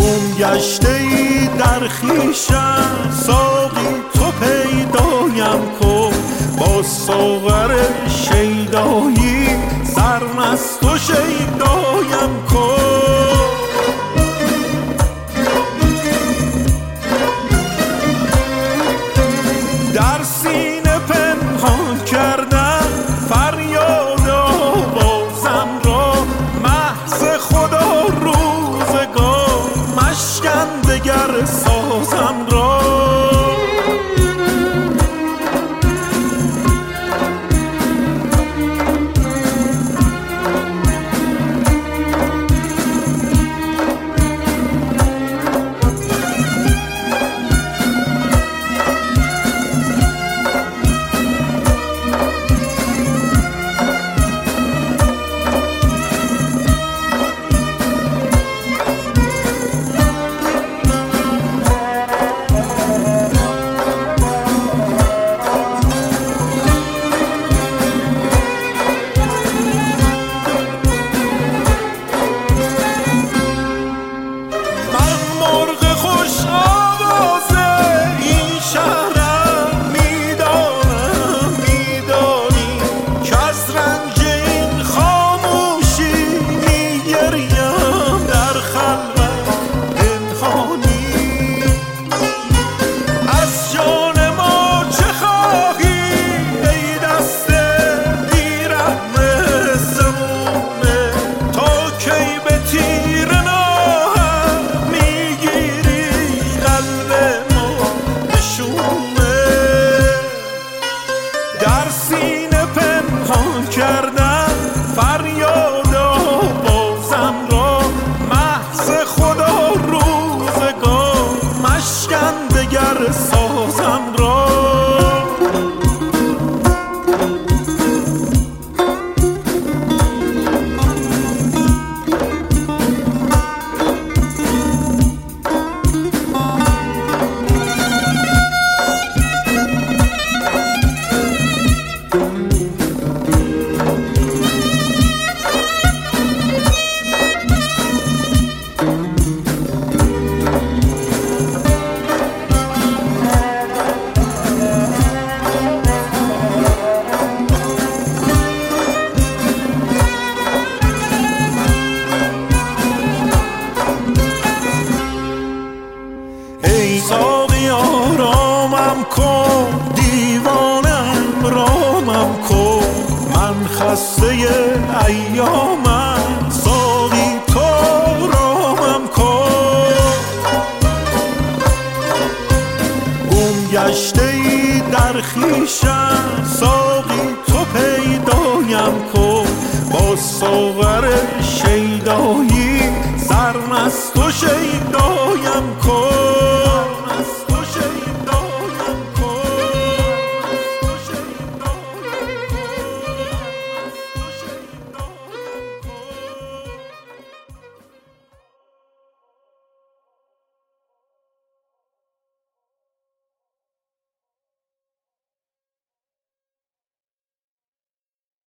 گشته ای در خویشم ساقی تو پیدایم کن، با ساغر شیدایی سرمست و شیدایم کن. در سینه پنهان کردم فریاد آوازم را، محض خدا روزگار مشکن دگر سازم را. در سینه پنهان کردم فریاد آوازم را، محض خدا روزگار مشکن دگر سازم را. ساقی آرامم کن، دیوانم رامم کن، من خسته ایامم ساقی تو رامم کن. گم گشته ای در خویشم ساقی تو پیدایم کن، با ساغر شیدایی سرمست و شیدایی